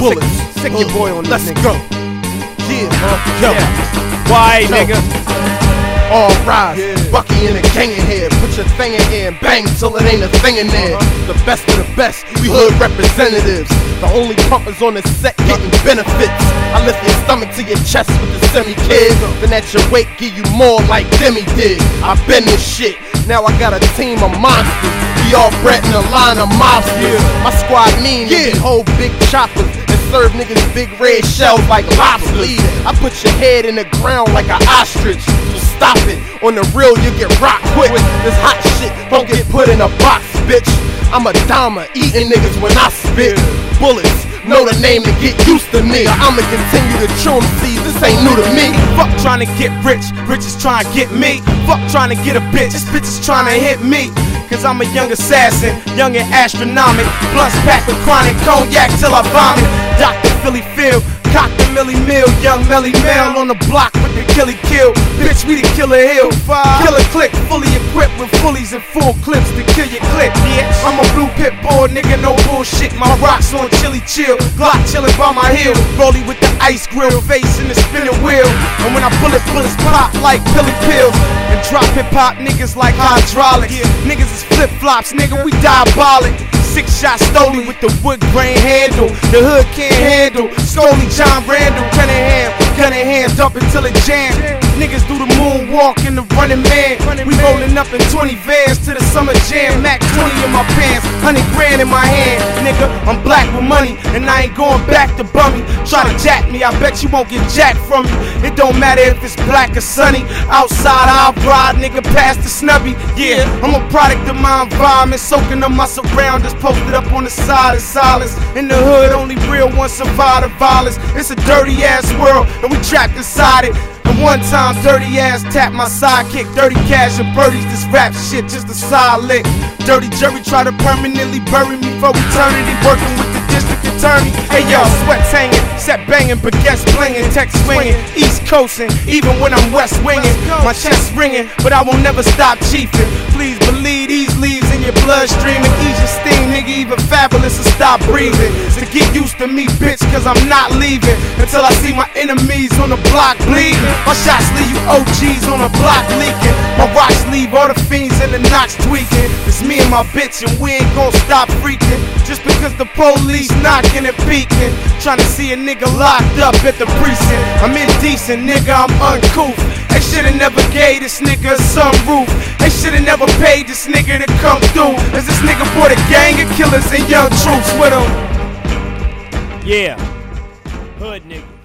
bullets. Sick your boy on this. Let's go. Yeah, yo. Why, nigga? All rise, Bucky in a gang in here. Put your thing in here and bang till it ain't a thing in there. The best of the best, we hood representatives. The only pumpers on the set getting benefits. I lift your stomach to your chest with the semi-kid. Then at your weight give you more like Demi did. I been this shit, now I got a team of monsters. We all bred in a line of mobsters. My squad mean, we hold big choppers and serve niggas big red shells like lobsters. I put your head in the ground like an ostrich. So stop it, on the real you get rocked quick. This hot shit don't get put in a box, bitch. I'm a dama, eating niggas when I spit. Bullets, know the name to get used to me. I'ma continue to chew them seeds, this ain't new to me. Fuck trying to get rich, rich is trying to get me. Fuck trying to get a bitch, this bitch is trying to hit me. Cause I'm a young assassin, young and astronomic. Blunts packed with chronic cognac till I vomit. Dr. Philly Phil, cock the Millie Mill. Young Melly Mel on the block with the killie kill. Bitch, we the killer hill. Killer click, fully equipped with fullies and full clips to kill your clip. Yeah, I'm a blue pit bull, nigga, no bullshit. My rocks on chili chill, Glock chillin' by my heel. Rollie with the ice grill, face in the spinning wheel. And when I bullets pop like pilly pills. And drop hip hop niggas like hydraulics. Niggas is flip flops, nigga, we diabolic. 6 shots Stoley with the wood grain handle. The hood can't handle. Stoley, John Randall, Cunningham, dump until it jam. Niggas do the moonwalk in the running man. We rollin' up in 20 vans to the summer jam. Mac 20 in my pants, 100 grand in my hand. Nigga, I'm black with money, and I ain't going back to bummy. Try to jack me, I bet you won't get jacked from me. It don't matter if it's black or sunny. Outside I'll ride, nigga, past the snubby. Yeah, I'm a product of my environment, soaking up my surroundings. Posted up on the side of silence. In the hood, only real ones survive the violence. It's a dirty ass world, and we trapped inside it. And one time, dirty ass tapped my sidekick. Dirty cash and birdies, this rap shit just a side lick. Dirty jury try to permanently bury me for eternity. Working with the district attorney. Hey yo, sweats hanging, set banging, baguettes blinging, text swinging, East coasting, even when I'm west winging. My chest ringing, but I won't never stop chiefing. Please believe these leaves in your bloodstream and ease your steam, nigga. Even fabulous to stop breathing. To get used to me, bitch, cause I'm not leaving until I see my enemies on the block bleeding. My shots leave you OGs on the block leaking. My rocks leave all the fiends in the notch tweaking. It's me and my bitch and we ain't gon' stop freaking. Just because the police knocking and peeking. Trying to see a nigga locked up at the precinct. I'm indecent, nigga, I'm uncouth. They shoulda never gave this nigga a sunroof. They shoulda never paid this nigga to come through. As this nigga brought a gang of killers and young troops with him. Yeah, hood nigga.